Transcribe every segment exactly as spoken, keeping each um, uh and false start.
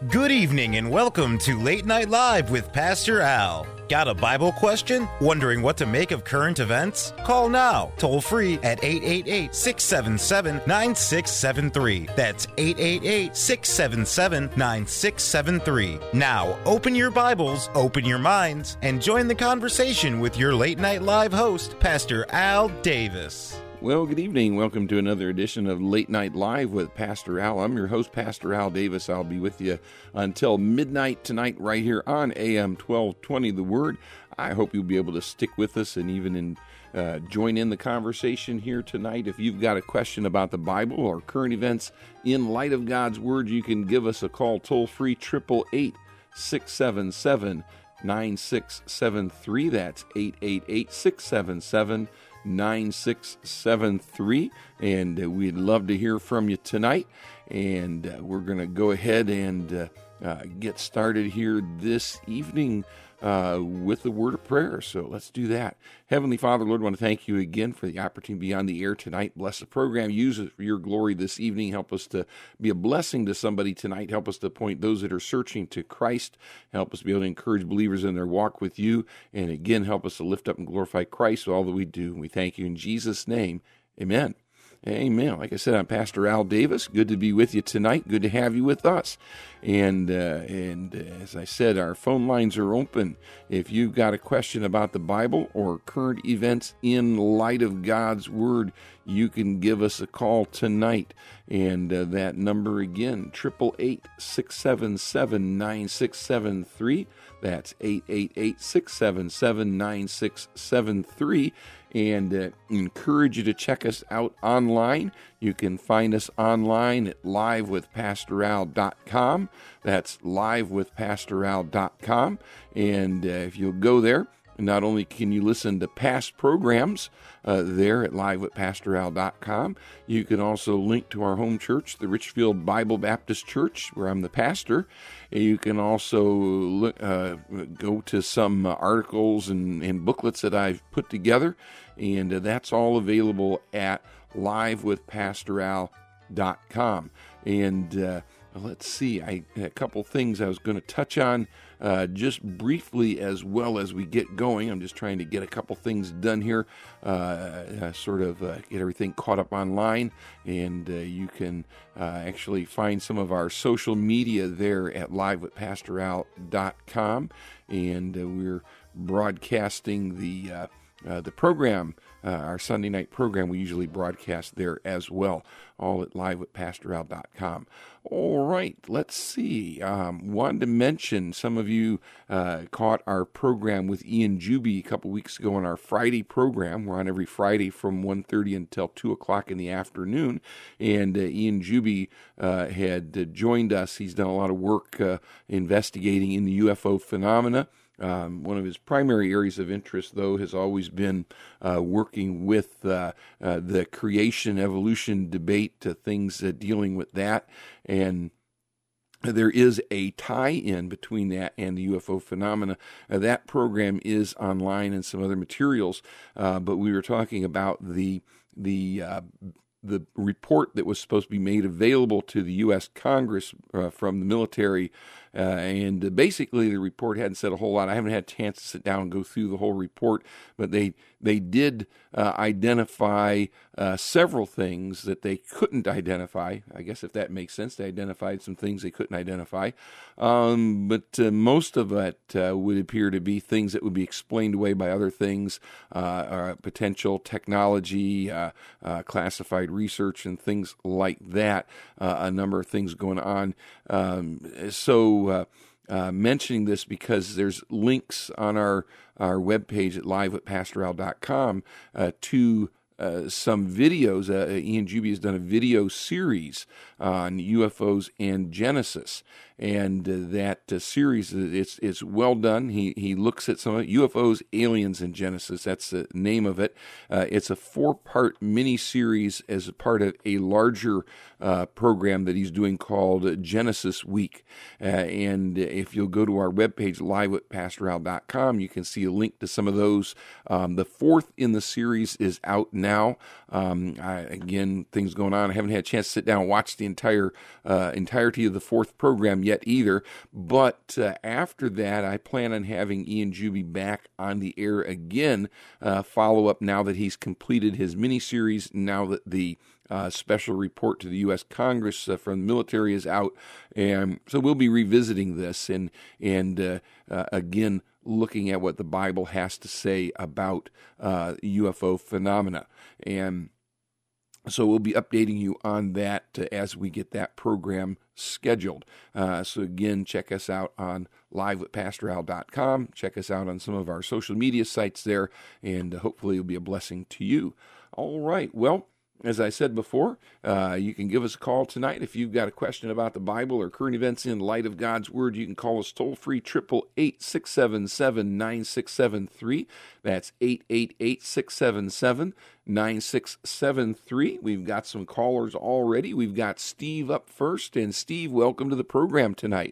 Good evening and welcome to Late Night Live with Pastor Al. Got a Bible question? Wondering what to make of current events? Call now, toll free at eight eight eight, six seven seven, nine six seven three. That's eight eight eight, six seven seven, nine six seven three. Now, open your Bibles, open your minds, and join the conversation with your Late Night Live host, Pastor Al Davis. Well, good evening. Welcome to another edition of Late Night Live with Pastor Al. I'm your host, Pastor Al Davis. I'll be with you until midnight tonight right here on A M twelve twenty, The Word. I hope you'll be able to stick with us and even in, uh, join in the conversation here tonight. If you've got a question about the Bible or current events in light of God's Word, you can give us a call toll-free, eight eight eight, six seven seven, nine six seven three. That's eight eight eight, six seven seven, nine six seven three, and uh, we'd love to hear from you tonight. And uh, we're going to go ahead and uh, uh, get started here this evening uh, with the word of prayer. So let's do that. Heavenly Father, Lord, I want to thank you again for the opportunity to be on the air tonight. Bless the program. Use it for your glory this evening. Help us to be a blessing to somebody tonight. Help us to point those that are searching to Christ. Help us to be able to encourage believers in their walk with you. And again, help us to lift up and glorify Christ with all that we do. We thank you in Jesus' name. Amen. Amen. Like I said, I'm Pastor Al Davis. Good to be with you tonight. Good to have you with us. And uh, and as I said, our phone lines are open. If you've got a question about the Bible or current events in light of God's Word, you can give us a call tonight. And uh, that number again, eight eight eight, six seven seven, nine six seven three. That's eight eight eight, six seven seven, nine six seven three. And uh, encourage you to check us out online. You can find us online at live with pastor al dot com. That's live with pastor al dot com. And uh, if you'll go there, not only can you listen to past programs uh, there at live with pastor al dot com, you can also link to our home church, the Richfield Bible Baptist Church, where I'm the pastor. And you can also look, uh, go to some uh, articles and, and booklets that I've put together, and uh, that's all available at live with pastor al dot com. And uh, let's see, I, a couple things I was going to touch on uh, just briefly as well as we get going. I'm just trying to get a couple things done here, uh, uh, sort of uh, get everything caught up online, and uh, you can uh, actually find some of our social media there at live with pastor al dot com, and uh, we're broadcasting the uh, uh, the program. Uh, our Sunday night program, we usually broadcast there as well, all at live with pastor al dot com. All right, let's see. Um, wanted to mention, some of you uh, caught our program with Ian Juby a couple weeks ago on our Friday program. We're on every Friday from one thirty until two o'clock in the afternoon. And uh, Ian Juby uh, had uh, joined us. He's done a lot of work uh, investigating in the U F O phenomena. Um, one of his primary areas of interest, though, has always been uh, working with uh, uh, the creation evolution debate, uh, things uh, dealing with that. And there is a tie-in between that and the U F O phenomena. Uh, that program is online and some other materials, uh, but we were talking about the the uh, the report that was supposed to be made available to the U S Congress uh, from the military. Uh, and uh, basically, the report hadn't said a whole lot. I haven't had a chance to sit down and go through the whole report, but they they did uh, identify uh, several things that they couldn't identify. I guess if that makes sense, they identified some things they couldn't identify. Um, but uh, most of it uh, would appear to be things that would be explained away by other things, uh, uh, potential technology, uh, uh, classified research, and things like that. Uh, a number of things going on. Um, so. Uh, uh, mentioning this because there's links on our, our webpage at live with pastor al dot com uh, to uh, some videos. Uh, Ian Juby has done a video series on U F Os and Genesis. And uh, that uh, series, it's it's well done. He he looks at some of it, U F Os, Aliens, and Genesis. That's the name of it. Uh, it's a four-part mini-series as a part of a larger uh, program that he's doing called Genesis Week. Uh, and if you'll go to our webpage, live with pastor al dot com, you can see a link to some of those. Um, the fourth in the series is out now. now. Um, I, again, things going on. I haven't had a chance to sit down and watch the entire uh, entirety of the fourth program yet either. But uh, after that, I plan on having Ian Juby back on the air again, uh, follow up now that he's completed his miniseries, now that the Uh, special report to the U S Congress uh, from the military is out, and so we'll be revisiting this and and uh, uh, again looking at what the Bible has to say about uh, U F O phenomena, and so we'll be updating you on that uh, as we get that program scheduled. Uh, so again, check us out on live with pastor al dot com. Check us out on some of our social media sites there, and uh, hopefully it'll be a blessing to you. All right, well, as I said before, uh, you can give us a call tonight if you've got a question about the Bible or current events in light of God's Word. You can call us toll-free, eight eight eight, six seven seven, nine six seven three. That's eight eight eight, six seven seven, nine six seven three. We've got some callers already. We've got Steve up first. And Steve, welcome to the program tonight.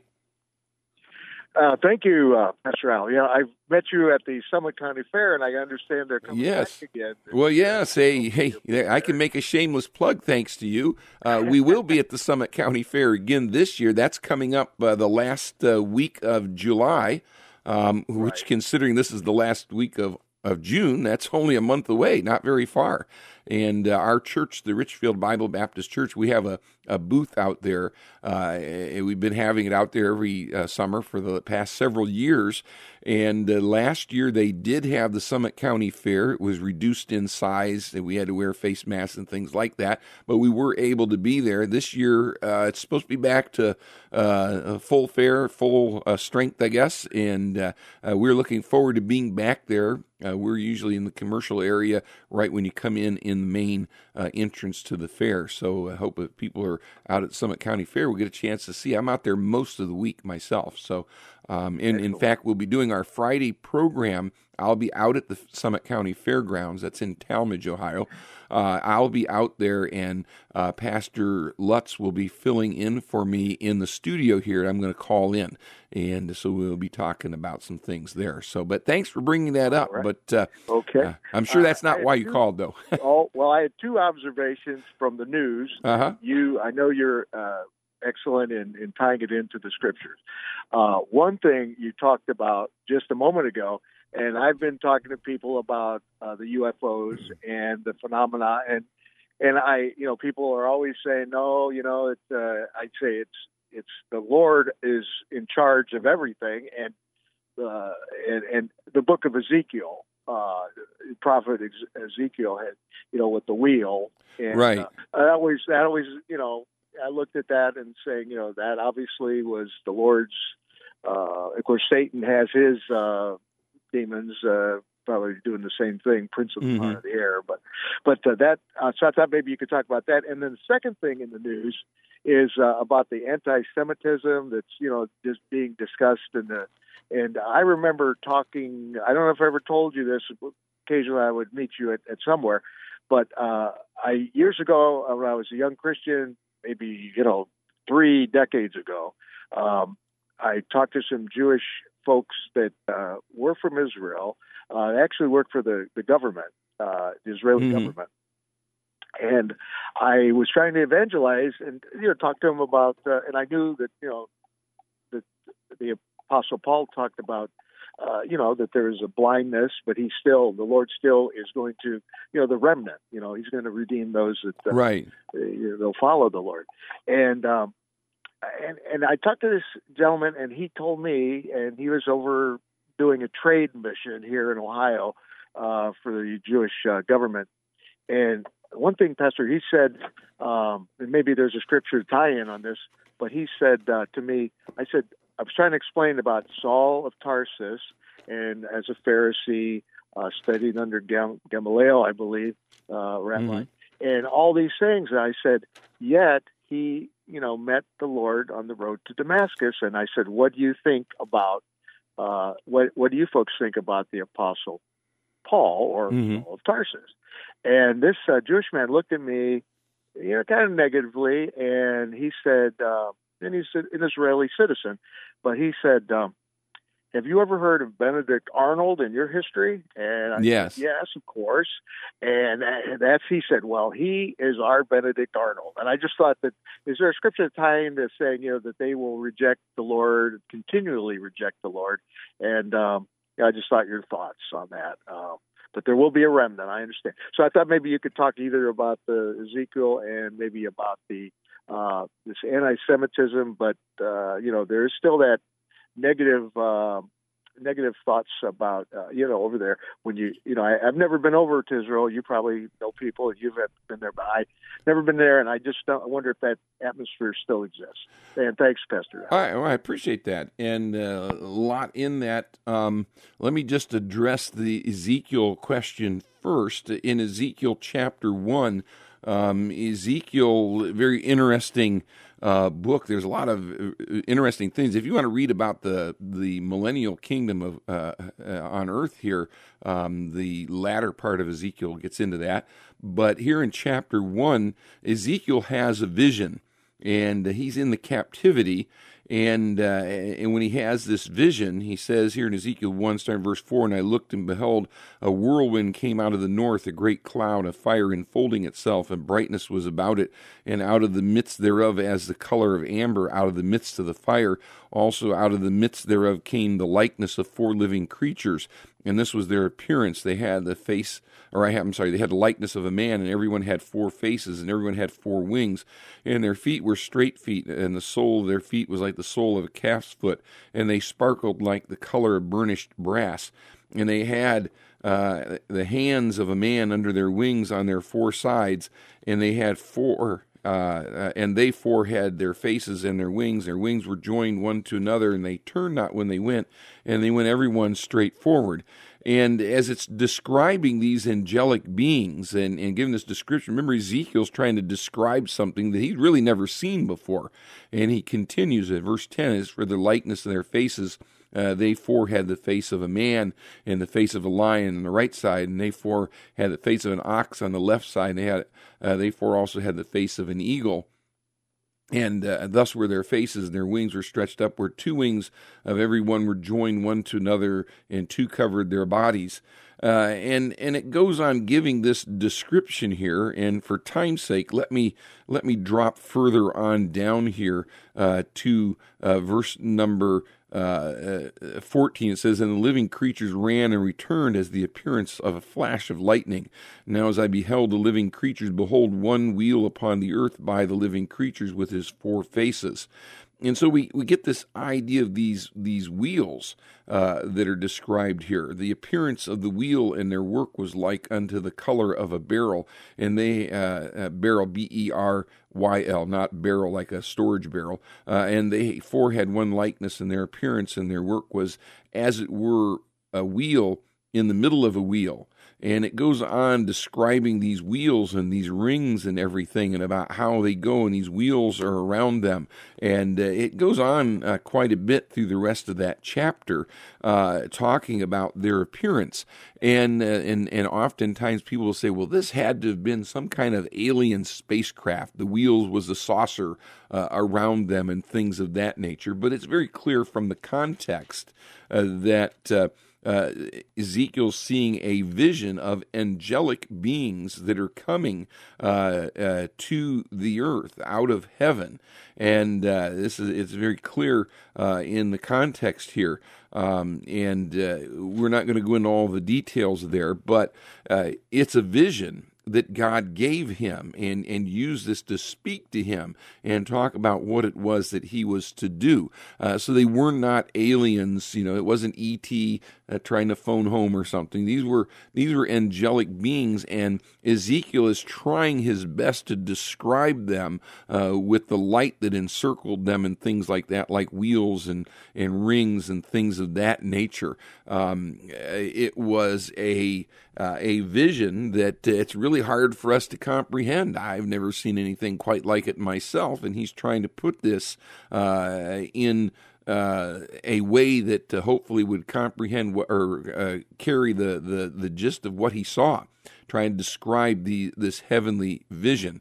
Uh, thank you, uh, Pastor Al. Yeah, I met you at the Summit County Fair, and I understand they're coming yes. back again. Well, yes. Hey, hey, I can make a shameless plug thanks to you. Uh, we will be at the Summit County Fair again this year. That's coming up uh, the last uh, week of July, um, which, right. considering this is the last week of, of June, that's only a month away, not very far. And uh, our church, the Richfield Bible Baptist Church, we have a, a booth out there. Uh, we've been having it out there every uh, summer for the past several years. And uh, last year they did have the Summit County Fair. It was reduced in size, and we had to wear face masks and things like that. But we were able to be there. This year uh, it's supposed to be back to uh, a full fair, full uh, strength, I guess. And uh, uh, we're looking forward to being back there. Uh, we're usually in the commercial area right when you come in in the main uh, entrance to the fair. So I hope if people are out at Summit County Fair, we'll get a chance to see. I'm out there most of the week myself. So, um, and in fact, we'll be doing our Friday program. I'll be out at the Summit County Fairgrounds. That's in Talmadge, Ohio. Uh, I'll be out there, and uh, Pastor Lutz will be filling in for me in the studio here. I'm going to call in, and so we'll be talking about some things there. So, but thanks for bringing that up. Right. But uh, okay, uh, I'm sure that's not uh, why you two, called, though. oh well, I had two observations from the news. Uh-huh. You, I know you're uh, excellent in, in tying it into the scriptures. Uh, one thing you talked about just a moment ago. And I've been talking to people about uh, the U F Os and the phenomena, and and I, you know, people are always saying, no, you know, it's, uh, I'd say it's it's the Lord is in charge of everything, and uh, and, and the book of Ezekiel, uh, prophet Ezekiel had, you know, with the wheel, and, right? Uh, I always, that always, you know, I looked at that and saying, you know, that obviously was the Lord's. Uh, of course, Satan has his. Uh, demons uh, probably doing the same thing, prince of the mm-hmm. power of the air. But but uh, that uh, so I thought maybe you could talk about that. And then the second thing in the news is uh, about the anti-Semitism that's you know just being discussed. And the and I remember talking. I don't know if I ever told you this. Occasionally, I would meet you at, at somewhere. But uh, I years ago, when I was a young Christian, maybe you know three decades ago, um, I talked to some Jewish folks that uh, were from Israel, uh, actually worked for the, the government, uh, the Israeli mm-hmm. government. And I was trying to evangelize and, you know, talk to them about, uh, and I knew that, you know, that the Apostle Paul talked about, uh, you know, that there is a blindness, but he still, the Lord still is going to, you know, the remnant, you know, he's going to redeem those that uh, right. you know, they'll follow the Lord. And, um, And, and I talked to this gentleman, and he told me, and he was over doing a trade mission here in Ohio uh, for the Jewish uh, government. And one thing, Pastor, he said, um, and maybe there's a scripture tie-in on this, but he said uh, to me, I said, I was trying to explain about Saul of Tarsus, and as a Pharisee, uh, studied under Gam- Gamaliel, I believe, uh, rabbi, mm-hmm. and all these things. And I said, yet he, you know, met the Lord on the road to Damascus. And I said, what do you think about, uh, what, what do you folks think about the Apostle Paul or mm-hmm. Paul of Tarsus? And this uh, Jewish man looked at me, you know, kind of negatively. And he said, uh, and he's an Israeli citizen, but he said, um, have you ever heard of Benedict Arnold in your history? And I yes. said, yes, of course. And that's, he said, well, he is our Benedict Arnold. And I just thought that, is there a scripture tying to saying, you know, that they will reject the Lord, continually reject the Lord? And um, yeah, I just thought your thoughts on that. Um, but there will be a remnant, I understand. So I thought maybe you could talk either about the Ezekiel and maybe about the uh, this anti-Semitism, but, uh, you know, there is still that negative uh, negative thoughts about, uh, you know, over there. When you, you know, I, I've never been over to Israel. You probably know people, and you've been there, but I've never been there, and I just don't, I wonder if that atmosphere still exists. And thanks, Pastor. All right, well, I appreciate that, and uh, a lot in that. Um, let me just address the Ezekiel question first. In Ezekiel chapter one, um, Ezekiel, very interesting Uh, book. There's a lot of interesting things. If you want to read about the the millennial kingdom of uh, uh, on earth here, um, the latter part of Ezekiel gets into that. But here in chapter one, Ezekiel has a vision, and he's in the captivity. And uh, and when he has this vision, he says here in Ezekiel one, starting verse four, and I looked and behold, a whirlwind came out of the north, a great cloud of fire enfolding itself, and brightness was about it, and out of the midst thereof as the color of amber, out of the midst of the fire, also out of the midst thereof came the likeness of four living creatures. And this was their appearance. They had the face, or I have, I'm sorry, they had the likeness of a man, and everyone had four faces, and everyone had four wings, and their feet were straight feet, and the sole of their feet was like the sole of a calf's foot, and they sparkled like the color of burnished brass, and they had uh, the hands of a man under their wings on their four sides, and they had four. Uh, and they four had their faces and their wings. Their wings were joined one to another, and they turned not when they went, and they went every one straight forward. And as it's describing these angelic beings and, and giving this description, remember Ezekiel's trying to describe something that he's really never seen before. And he continues at verse ten, is for the likeness of their faces. Uh, they four had the face of a man and the face of a lion on the right side, and they four had the face of an ox on the left side. And they had uh, they four also had the face of an eagle, and uh, thus were their faces, and their wings were stretched upward. Two wings of every one were joined one to another, and two covered their bodies. Uh, and and it goes on giving this description here. And for time's sake, let me let me drop further on down here uh, to uh, verse number Uh, uh, fourteen. It says, and the living creatures ran and returned as the appearance of a flash of lightning. Now as I beheld the living creatures, behold, one wheel upon the earth by the living creatures with his four faces. And so we, we get this idea of these these wheels uh, that are described here. The appearance of the wheel and their work was like unto the color of a beryl, and they uh, uh, beryl B E R Y L, not barrel like a storage barrel. Uh, and they four had one likeness, and their appearance and their work was as it were a wheel in the middle of a wheel. And it goes on describing these wheels and these rings and everything, and about how they go, and these wheels are around them. And uh, it goes on uh, quite a bit through the rest of that chapter, uh, talking about their appearance. And, uh, and and oftentimes people will say, well, this had to have been some kind of alien spacecraft. The wheels was a saucer uh, around them and things of that nature. But it's very clear from the context uh, that Uh, Uh, Ezekiel's seeing a vision of angelic beings that are coming uh, uh, to the earth out of heaven, and uh, this is it's very clear uh, in the context here. Um, and uh, we're not going to go into all the details there, but uh, it's a vision that God gave him, and, and used this to speak to him and talk about what it was that he was to do. Uh, so they were not aliens, you know, it wasn't E T uh, trying to phone home or something. These were, these were angelic beings, and Ezekiel is trying his best to describe them uh, with the light that encircled them and things like that, like wheels and, and rings and things of that nature. Um, it was a, uh, a vision that uh, it's really hard for us to comprehend. I've never seen anything quite like it myself, and he's trying to put this uh, in uh, a way that uh, hopefully would comprehend what, or uh, carry the, the, the gist of what he saw, trying to describe the this heavenly vision.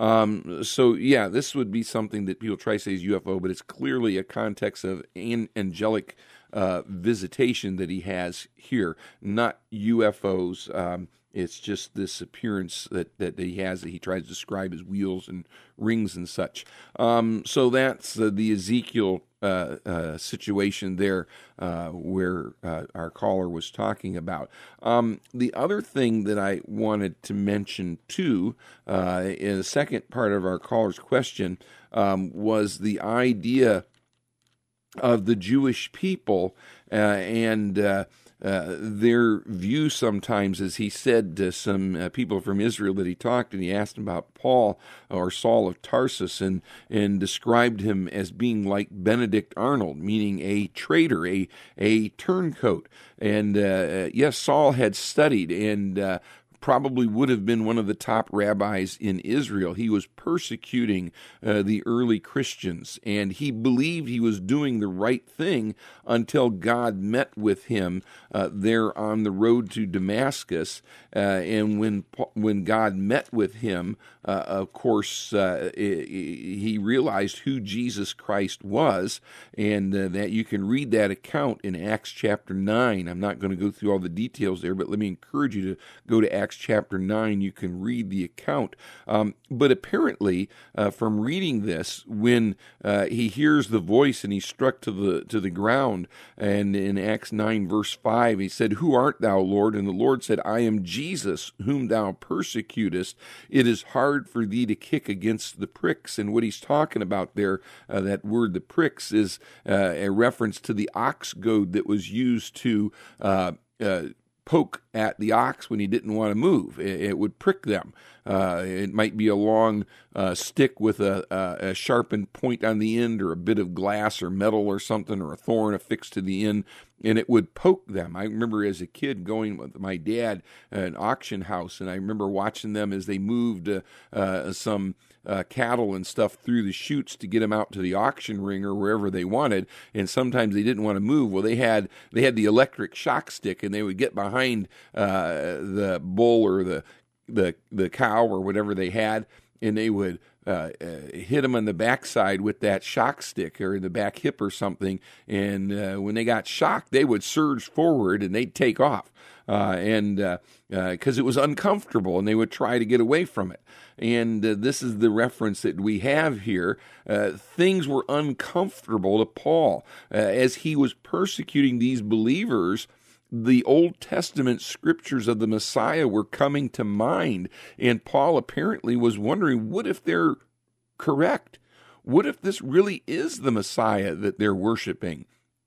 Um, so, yeah, this would be something that people try to say is U F O, but it's clearly a context of an angelic uh, visitation that he has here, not U F Os. Um, It's just this appearance that, that he has that he tries to describe as wheels and rings and such. Um, so that's uh, the Ezekiel uh, uh, situation there uh, where uh, our caller was talking about. Um, the other thing that I wanted to mention too, uh, in the second part of our caller's question, um, was the idea of the Jewish people uh, and uh, Uh, their view sometimes, as he said to some uh, people from Israel that he talked, and he asked them about Paul or Saul of Tarsus, and and described him as being like Benedict Arnold, meaning a traitor, a a turncoat. And uh, yes, Saul had studied and uh, probably would have been one of the top rabbis in Israel. He was persecuting uh, the early Christians, and he believed he was doing the right thing until God met with him uh, there on the road to Damascus. Uh, and when when God met with him, uh, of course, uh, he realized who Jesus Christ was, and uh, that you can read that account in Acts chapter nine. I'm not going to go through all the details there, but let me encourage you to go to Acts chapter nine. You can read the account. Um, but apparently, uh, from reading this, when uh, he hears the voice and he's struck to the to the ground, and in Acts nine verse five, he said, "Who art thou, Lord?" And the Lord said, "I am Jesus, whom thou persecutest. It is hard for thee to kick against the pricks." And what he's talking about there, uh, that word, the pricks, is uh, a reference to the ox goad that was used to uh, uh, poke at the ox when he didn't want to move. It, it would prick them. Uh, it might be a long uh, stick with a, a, a sharpened point on the end, or a bit of glass or metal or something, or a thorn affixed to the end, and it would poke them. I remember as a kid going with my dad at an auction house, and I remember watching them as they moved uh, uh, some uh, cattle and stuff through the chutes to get them out to the auction ring or wherever they wanted, and sometimes they didn't want to move. Well, they had they had the electric shock stick, and they would get behind uh, the bull or the the the cow or whatever they had, and they would uh, uh, hit them on the backside with that shock stick, or in the back hip or something, and uh, when they got shocked, they would surge forward and they'd take off, uh, and because uh, uh, it was uncomfortable, and they would try to get away from it. And uh, this is the reference that we have here. Uh, things were uncomfortable to Paul uh, as he was persecuting these believers. The Old Testament scriptures of the Messiah were coming to mind, and Paul apparently was wondering, what if they're correct? What if this really is the Messiah that they're worshiping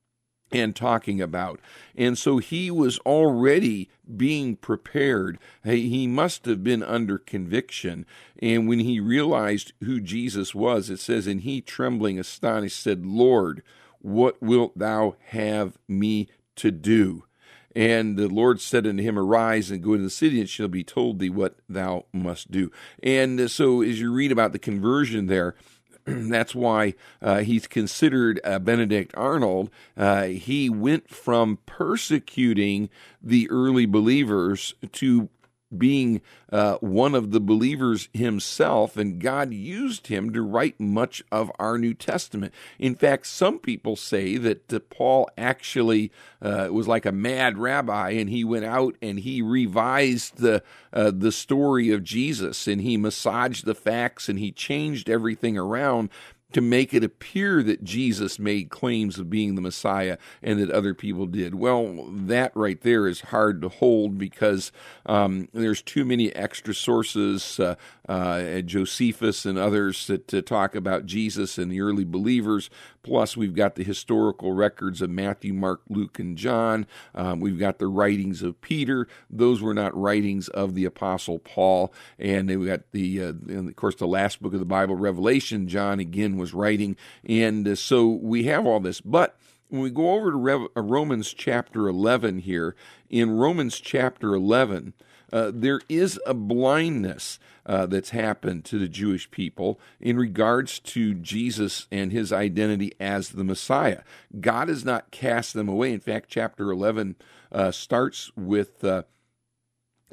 and talking about? And so he was already being prepared. He must have been under conviction. And when he realized who Jesus was, it says, "And he, trembling, astonished, said, Lord, what wilt thou have me to do? And the Lord said unto him, Arise and go into the city, and it shall be told thee what thou must do." And so as you read about the conversion there, that's why uh, he's considered uh, Benedict Arnold. Uh, he went from persecuting the early believers to being uh, one of the believers himself, and God used him to write much of our New Testament. In fact, some people say that uh, Paul actually uh, was like a mad rabbi, and he went out and he revised the uh, the story of Jesus, and he massaged the facts, and he changed everything around to make it appear that Jesus made claims of being the Messiah and that other people did. Well, that right there is hard to hold, because um, there's too many extra sources, uh, uh, Josephus and others, that to talk about Jesus and the early believers. Plus, we've got the historical records of Matthew, Mark, Luke, and John. Um, we've got the writings of Peter. Those were not writings of the Apostle Paul. And then we got the, uh, and of course, the last book of the Bible, Revelation. John again was writing, and uh, so we have all this. But when we go over to Rev- uh, Romans chapter eleven here, in Romans chapter eleven, uh, there is a blindness uh, that's happened to the Jewish people in regards to Jesus and his identity as the Messiah. God has not cast them away. In fact, chapter eleven uh, starts with Uh,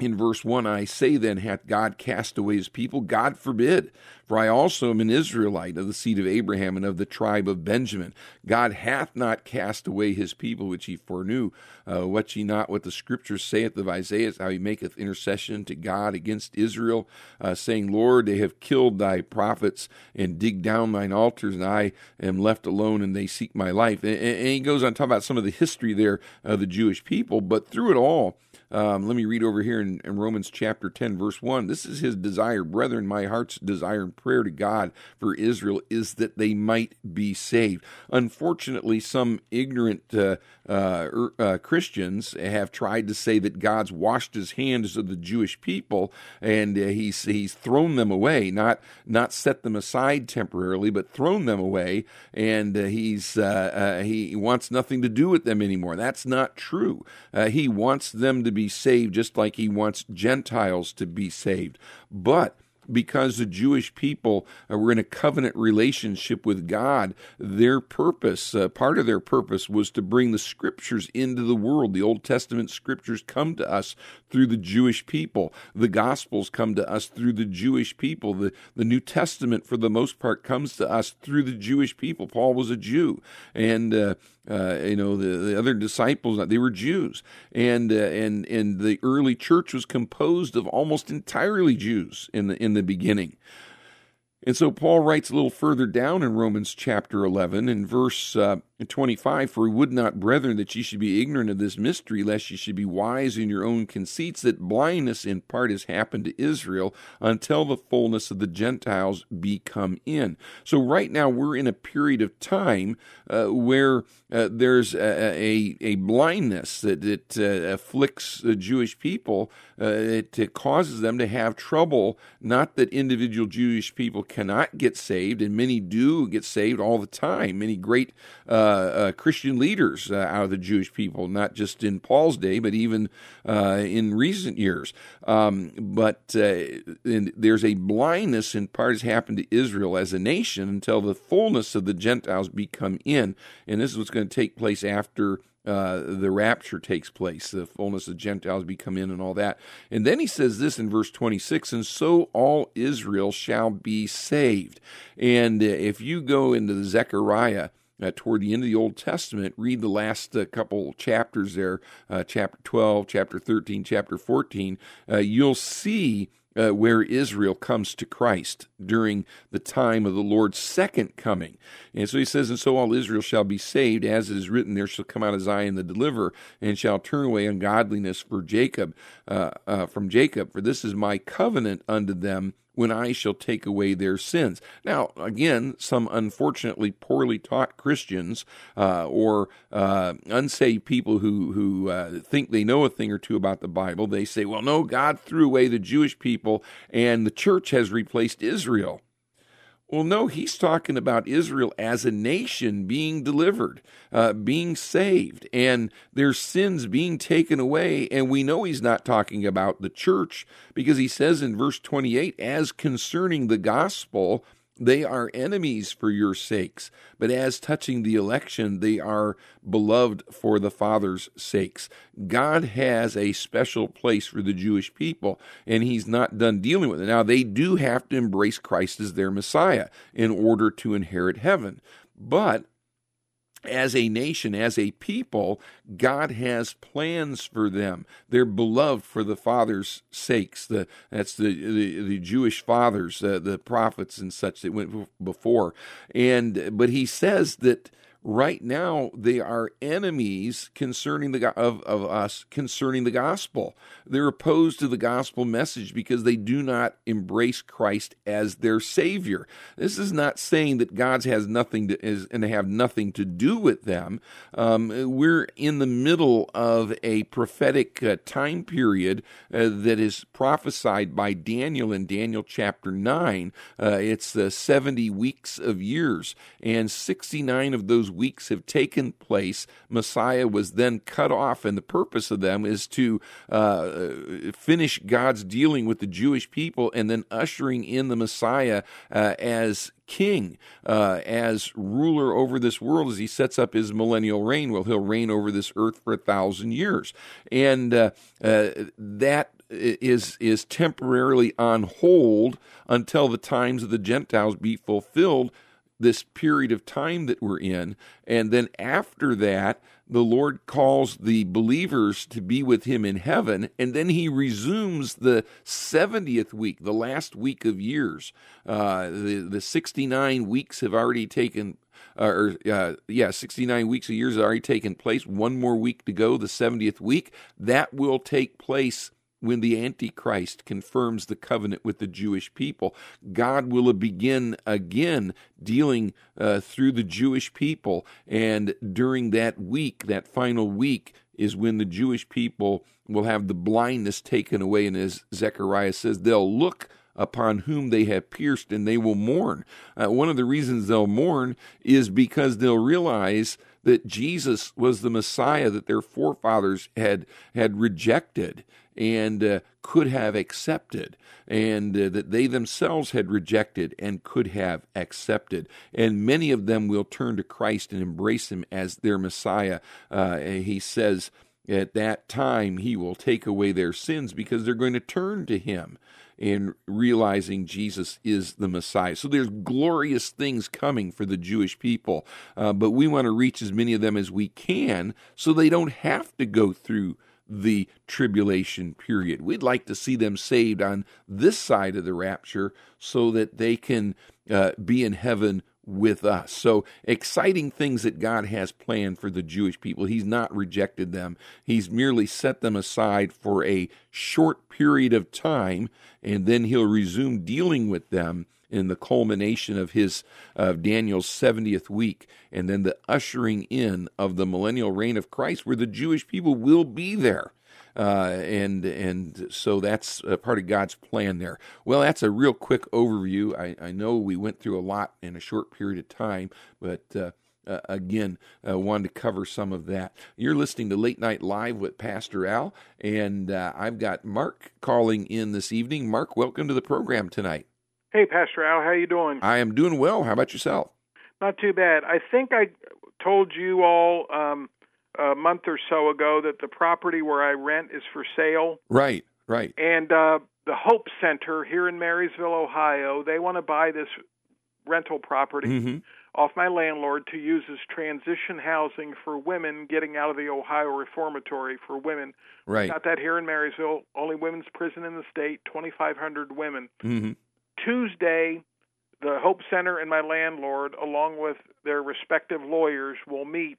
In verse one, I say then, hath God cast away his people? God forbid. For I also am an Israelite of the seed of Abraham and of the tribe of Benjamin. God hath not cast away his people which he foreknew. Uh, what ye not what the scripture saith of Isaiah, how he maketh intercession to God against Israel, uh, saying, Lord, they have killed thy prophets and digged down thine altars, and I am left alone, and they seek my life. And, and he goes on to talk about some of the history there of the Jewish people, but through it all, Um, let me read over here in, in Romans chapter ten, verse one. This is his desire. Brethren, my heart's desire and prayer to God for Israel is that they might be saved. Unfortunately, some ignorant uh, uh, uh, Christians have tried to say that God's washed his hands of the Jewish people, and uh, he's he's thrown them away, not not set them aside temporarily, but thrown them away, and uh, he's uh, uh, he wants nothing to do with them anymore. That's not true. Uh, he wants them to be saved just like he wants Gentiles to be saved. But because the Jewish people uh, were in a covenant relationship with God, their purpose, uh, part of their purpose was to bring the scriptures into the world. The Old Testament scriptures come to us through the Jewish people. The Gospels come to us through the Jewish people. The, the New Testament, for the most part, comes to us through the Jewish people. Paul was a Jew, and uh, uh, you know the, the other disciples, they were Jews, and uh, and and the early church was composed of almost entirely Jews in the in the beginning. And so Paul writes a little further down in Romans chapter eleven, in verse uh, twenty-five, For we would not, brethren, that ye should be ignorant of this mystery, lest ye should be wise in your own conceits, that blindness in part has happened to Israel, until the fullness of the Gentiles be come in. So right now we're in a period of time uh, where uh, there's a, a, a blindness that, that uh, afflicts the Jewish people. Uh, it, it causes them to have trouble, not that individual Jewish people cannot get saved, and many do get saved all the time. Many great uh, uh, Christian leaders uh, out of the Jewish people, not just in Paul's day, but even uh, in recent years. Um, but uh, and there's a blindness in part has happened to Israel as a nation until the fullness of the Gentiles be come in. And this is what's going to take place after Uh, the rapture takes place, the fullness of Gentiles be come in and all that. And then he says this in verse twenty-six, and so all Israel shall be saved. And uh, if you go into the Zechariah, Uh, toward the end of the Old Testament, read the last uh, couple chapters there, uh, chapter twelve, chapter thirteen, chapter fourteen, uh, you'll see uh, where Israel comes to Christ during the time of the Lord's second coming. And so he says, and so all Israel shall be saved, as it is written, there shall come out of Zion the deliverer, and shall turn away ungodliness for Jacob, uh, uh, from Jacob, for this is my covenant unto them, when I shall take away their sins. Now, again, some unfortunately poorly taught Christians uh, or uh, unsaved people who, who uh, think they know a thing or two about the Bible, they say, well, no, God threw away the Jewish people and the church has replaced Israel. Well, no, he's talking about Israel as a nation being delivered, uh, being saved, and their sins being taken away. And we know he's not talking about the church, because he says in verse twenty-eight, as concerning the gospel, they are enemies for your sakes, but as touching the election, they are beloved for the Father's sakes. God has a special place for the Jewish people, and he's not done dealing with it. Now, they do have to embrace Christ as their Messiah in order to inherit heaven. But as a nation, as a people, God has plans for them. They're beloved for the Father's sakes. The, that's the, the, the Jewish fathers, uh, the prophets and such that went before. And but he says that right now they are enemies concerning the of, of us concerning the gospel. They're opposed to the gospel message because they do not embrace Christ as their Savior. This is not saying that God has nothing to is and have nothing to do with them. Um, we're in the middle of a prophetic uh, time period uh, that is prophesied by Daniel in Daniel chapter nine. Uh, it's the seventy weeks of years, and sixty-nine of those weeks have taken place. Messiah was then cut off, and the purpose of them is to uh, finish God's dealing with the Jewish people and then ushering in the Messiah uh, as king, uh, as ruler over this world as he sets up his millennial reign. Well, he'll reign over this earth for a thousand years. And uh, uh, that is is temporarily on hold until the times of the Gentiles be fulfilled, this period of time that we're in. And then after that, the Lord calls the believers to be with him in heaven, and then he resumes the seventieth week, the last week of years. Uh, the, the sixty-nine weeks have already taken Uh, or uh, yeah, sixty-nine weeks of years have already taken place. One more week to go, the seventieth week. That will take place when the Antichrist confirms the covenant with the Jewish people. God will begin again dealing uh, through the Jewish people, and during that week, that final week, is when the Jewish people will have the blindness taken away, and as Zechariah says, they'll look upon whom they have pierced, and they will mourn. Uh, one of the reasons they'll mourn is because they'll realize that Jesus was the Messiah that their forefathers had had rejected and uh, could have accepted, and uh, that they themselves had rejected and could have accepted. And many of them will turn to Christ and embrace him as their Messiah. Uh, he says at that time he will take away their sins because they're going to turn to him and realizing Jesus is the Messiah. So there's glorious things coming for the Jewish people, uh, but we want to reach as many of them as we can so they don't have to go through the tribulation period. We'd like to see them saved on this side of the rapture so that they can uh, be in heaven with us. So exciting things that God has planned for the Jewish people. He's not rejected them. He's merely set them aside for a short period of time, and then he'll resume dealing with them in the culmination of his of uh, Daniel's seventieth week, and then the ushering in of the millennial reign of Christ, where the Jewish people will be there. Uh, and and so that's a part of God's plan there. Well, that's a real quick overview. I, I know we went through a lot in a short period of time, but uh, uh, again, I uh, wanted to cover some of that. You're listening to Late Night Live with Pastor Al, and uh, I've got Mark calling in this evening. Mark, welcome to the program tonight. Hey, Pastor Al, how you doing? I am doing well. How about yourself? Not too bad. I think I told you all um, a month or so ago that the property where I rent is for sale. Right, right. And uh, the Hope Center here in Marysville, Ohio, they want to buy this rental property mm-hmm. off my landlord to use as transition housing for women getting out of the Ohio Reformatory for women. Right. Got that here in Marysville, only women's prison in the state, twenty-five hundred women. Mm-hmm. Tuesday, the Hope Center and my landlord, along with their respective lawyers, will meet,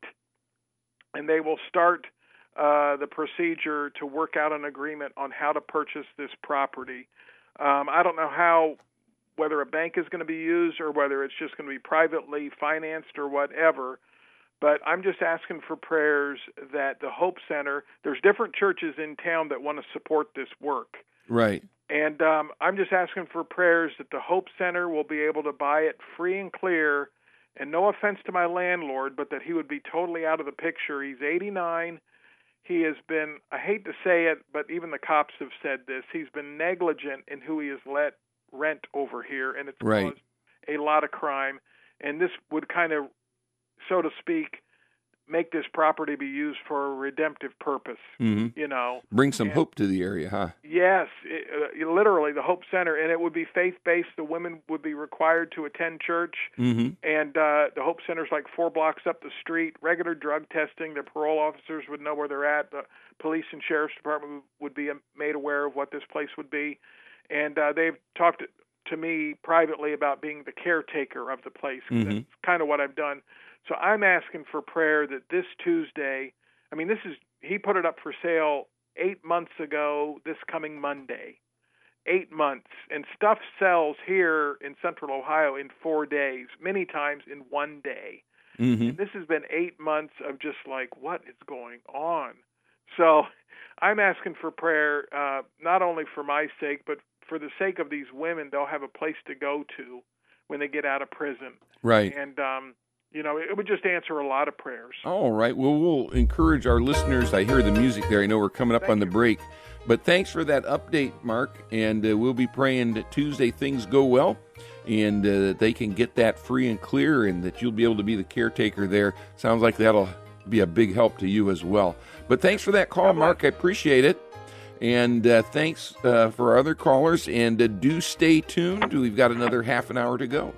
and they will start uh, the procedure to work out an agreement on how to purchase this property. Um, I don't know how, whether a bank is going to be used or whether it's just going to be privately financed or whatever, but I'm just asking for prayers that the Hope Center, there's different churches in town that want to support this work. Right. And um, I'm just asking for prayers that the Hope Center will be able to buy it free and clear, and no offense to my landlord, but that he would be totally out of the picture. He's eighty-nine. He has been, I hate to say it, but even the cops have said this, he's been negligent in who he has let rent over here, and it's right. caused a lot of crime. And this would kind of, so to speak, make this property be used for a redemptive purpose, mm-hmm. you know. Bring some and, hope to the area, huh? Yes, it, uh, literally the Hope Center, and it would be faith-based. The women would be required to attend church, mm-hmm. and uh, the Hope Center's like four blocks up the street, regular drug testing. The parole officers would know where they're at. The police and sheriff's department would be made aware of what this place would be, and uh, they've talked to me privately about being the caretaker of the place. Mm-hmm. That's kind of what I've done. So I'm asking for prayer that this Tuesday, I mean, this is, he put it up for sale eight months ago, this coming Monday. Eight months. And stuff sells here in Central Ohio in four days, many times in one day. Mm-hmm. And this has been eight months of just like, what is going on? So I'm asking for prayer, uh, not only for my sake, but for the sake of these women. They'll have a place to go to when they get out of prison. Right. And, um, you know, it would just answer a lot of prayers. All right. Well, we'll encourage our listeners. I hear the music there. I know we're coming up Thank on the you. break. But thanks for that update, Mark. And uh, we'll be praying that Tuesday things go well and uh, that they can get that free and clear and that you'll be able to be the caretaker there. Sounds like that'll be a big help to you as well. But thanks for that call, Mark. I appreciate it. And uh, thanks uh, for our other callers, and uh, do stay tuned. We've got another half an hour to go.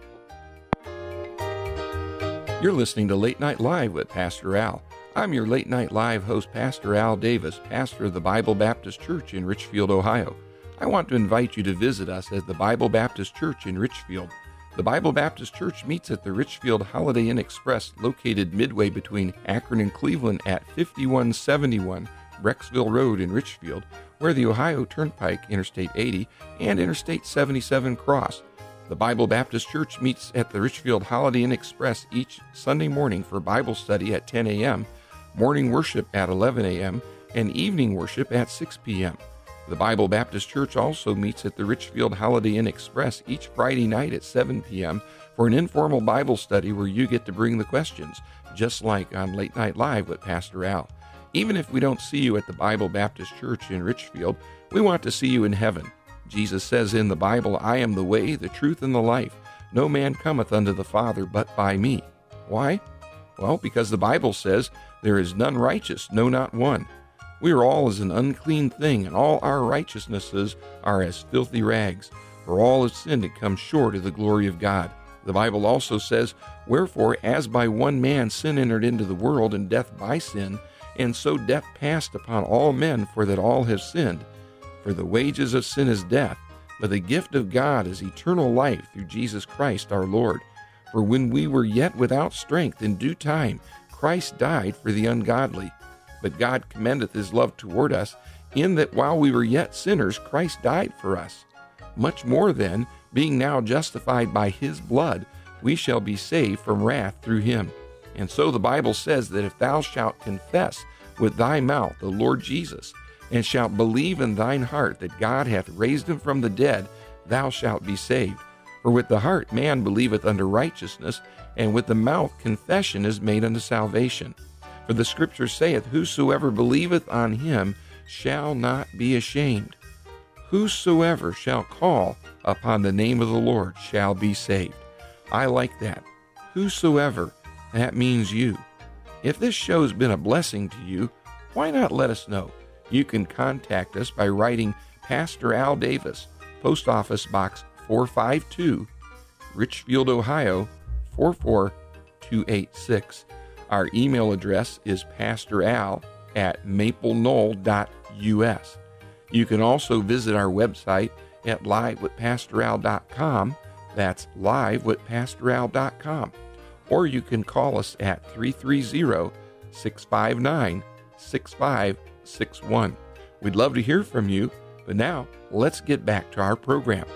You're listening to Late Night Live with Pastor Al. I'm your Late Night Live host, Pastor Al Davis, pastor of the Bible Baptist Church in Richfield, Ohio. I want to invite you to visit us at the Bible Baptist Church in Richfield. The Bible Baptist Church meets at the Richfield Holiday Inn Express, located midway between Akron and Cleveland at fifty-one seventy-one Brecksville Road in Richfield, where the Ohio Turnpike, Interstate eighty, and Interstate seventy-seven cross. The Bible Baptist Church meets at the Richfield Holiday Inn Express each Sunday morning for Bible study at ten a.m., morning worship at eleven a.m., and evening worship at six p.m. The Bible Baptist Church also meets at the Richfield Holiday Inn Express each Friday night at seven p.m. for an informal Bible study where you get to bring the questions, just like on Late Night Live with Pastor Al. Even if we don't see you at the Bible Baptist Church in Richfield, we want to see you in heaven. Jesus says in the Bible, "I am the way, the truth, and the life. No man cometh unto the Father but by me." Why? Well, because the Bible says, "There is none righteous, no, not one. We are all as an unclean thing, and all our righteousnesses are as filthy rags. For all have sinned and come short of the glory of God." The Bible also says, "Wherefore, as by one man sin entered into the world, and death by sin, and so death passed upon all men, for that all have sinned. For the wages of sin is death, but the gift of God is eternal life through Jesus Christ our Lord. For when we were yet without strength, in due time Christ died for the ungodly. But God commendeth his love toward us, in that while we were yet sinners, Christ died for us. Much more then, being now justified by his blood, we shall be saved from wrath through him. And so the Bible says that if thou shalt confess with thy mouth the Lord Jesus, and shalt believe in thine heart that God hath raised him from the dead, thou shalt be saved. For with the heart man believeth unto righteousness, and with the mouth confession is made unto salvation. For the Scripture saith, Whosoever believeth on him shall not be ashamed. Whosoever shall call upon the name of the Lord shall be saved. I like that. Whosoever, that means you. If this show's been a blessing to you, why not let us know? You can contact us by writing Pastor Al Davis, Post Office Box four five two, Richfield, Ohio four four two eight six. Our email address is pastoral at maple knoll dot u s. You can also visit our website at live with pastor al dot com. That's live with pastor al dot com. Or you can call us at three three zero, six five nine, six five six one. We'd love to hear from you, but now let's get back to our program.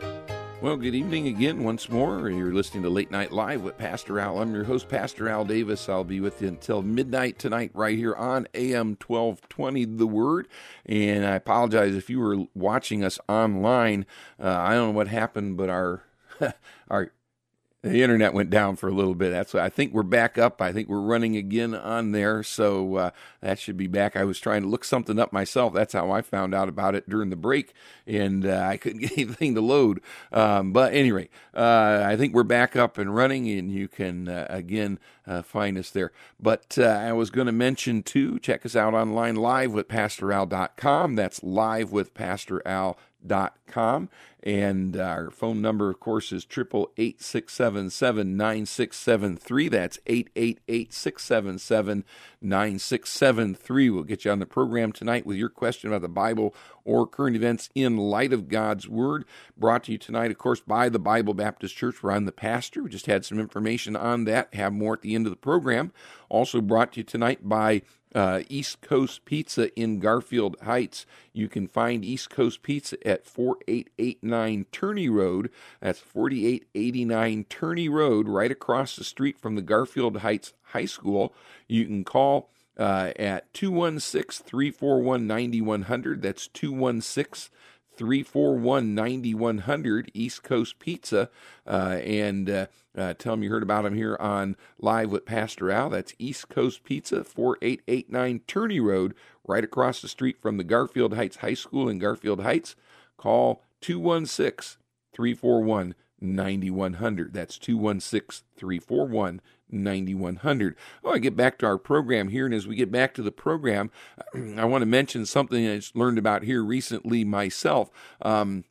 Well, good evening again once more. You're listening to Late Night Live with Pastor Al. I'm your host, Pastor Al Davis. I'll be with you until midnight tonight right here on A M twelve twenty, The Word. And I apologize if you were watching us online. Uh, I don't know what happened, but our our the internet went down for a little bit. That's why I think we're back up. I think we're running again on there, so uh, that should be back. I was trying to look something up myself. That's how I found out about it during the break, and uh, I couldn't get anything to load. Um, but anyway, uh, I think we're back up and running, and you can, uh, again, uh, find us there. But uh, I was going to mention, too, check us out online, live with pastor al dot com. That's live with pastor al dot com. And our phone number, of course, is eight eight eight, six seven seven, nine six seven three. That's eight eight eight, six seven seven, nine six seven three. We'll get you on the program tonight with your question about the Bible or current events in light of God's Word. Brought to you tonight, of course, by the Bible Baptist Church, where I'm the pastor. We just had some information on that. Have more at the end of the program. Also brought to you tonight by Uh, East Coast Pizza in Garfield Heights. You can find East Coast Pizza at forty-eight eighty-nine Turney Road. That's forty-eight eighty-nine Turney Road, right across the street from the Garfield Heights High School. You can call uh, at two one six, three four one, nine one zero zero. That's two one six, three four one, nine one zero zero, East Coast Pizza, uh, and uh, uh, tell them you heard about them here on Live with Pastor Al. That's East Coast Pizza, forty-eight eighty-nine Turney Road, right across the street from the Garfield Heights High School in Garfield Heights. Call two one six, three four one, ninety-one hundred. That's two one six, three four one, ninety-one hundred. Oh, I get back to our program here, and as we get back to the program, I want to mention something I just learned about here recently myself. Um,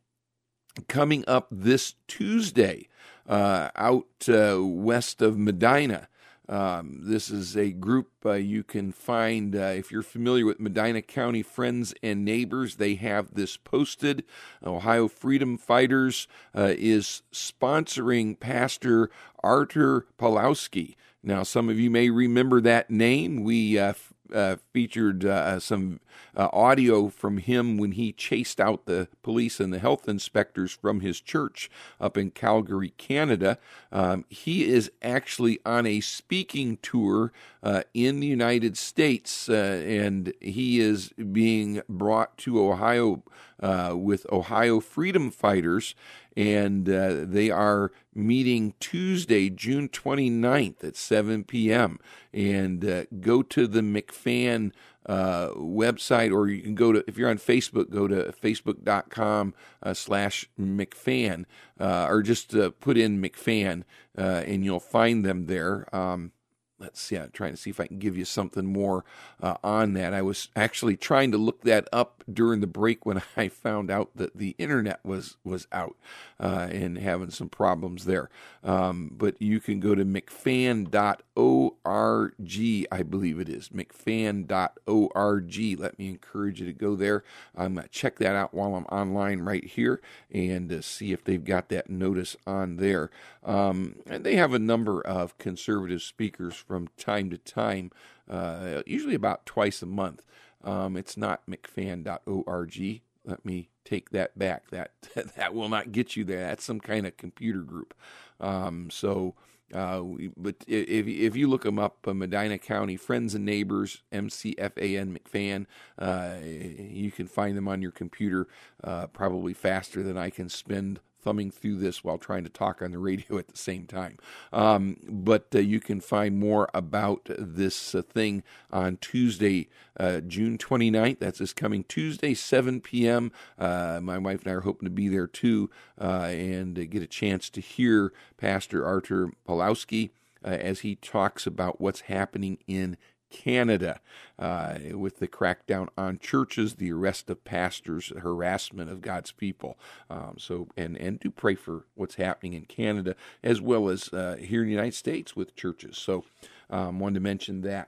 coming up this Tuesday, uh, out uh, west of Medina. Um, this is a group uh, you can find, uh, if you're familiar with Medina County Friends and Neighbors, they have this posted. Ohio Freedom Fighters uh, is sponsoring Pastor Artur Pawlowski. Now, some of you may remember that name. We uh, f- uh, featured uh, some uh, audio from him when he chased out the police and the health inspectors from his church up in Calgary, Canada. Um, he is actually on a speaking tour uh, in the United States, uh, and he is being brought to Ohio uh, with Ohio Freedom Fighters. And uh, they are meeting Tuesday, June twenty-ninth at seven p.m. And uh, go to the McFan uh, website, or you can go to, if you're on Facebook, go to facebook.com uh, slash McFan, uh, or just uh, put in McFan, uh, and you'll find them there. Um, Let's see, I'm trying to see if I can give you something more uh, on that. I was actually trying to look that up during the break when I found out that the internet was, was out uh, and having some problems there. Um, but you can go to McFan dot org, I believe it is, McFan dot org. Let me encourage you to go there. I'm going to check that out while I'm online right here and uh, see if they've got that notice on there. Um, and they have a number of conservative speakers from time to time, uh, usually about twice a month. Um, it's not McFan dot org. Let me take that back. That that will not get you there. That's some kind of computer group. Um, so, uh, we, but if if you look them up, uh, Medina County Friends and Neighbors, M C F A N, McFan, uh, you can find them on your computer uh, probably faster than I can spend thumbing through this while trying to talk on the radio at the same time. Um, but uh, you can find more about this uh, thing on Tuesday, uh, June twenty-ninth. That's this coming Tuesday, seven p.m. Uh, my wife and I are hoping to be there too uh, and uh, get a chance to hear Pastor Artur Pawlowski uh, as he talks about what's happening in Canada uh, with the crackdown on churches, the arrest of pastors, harassment of God's people. Um, so, and, and do pray for what's happening in Canada as well as uh, here in the United States with churches. So, um, wanted to mention that.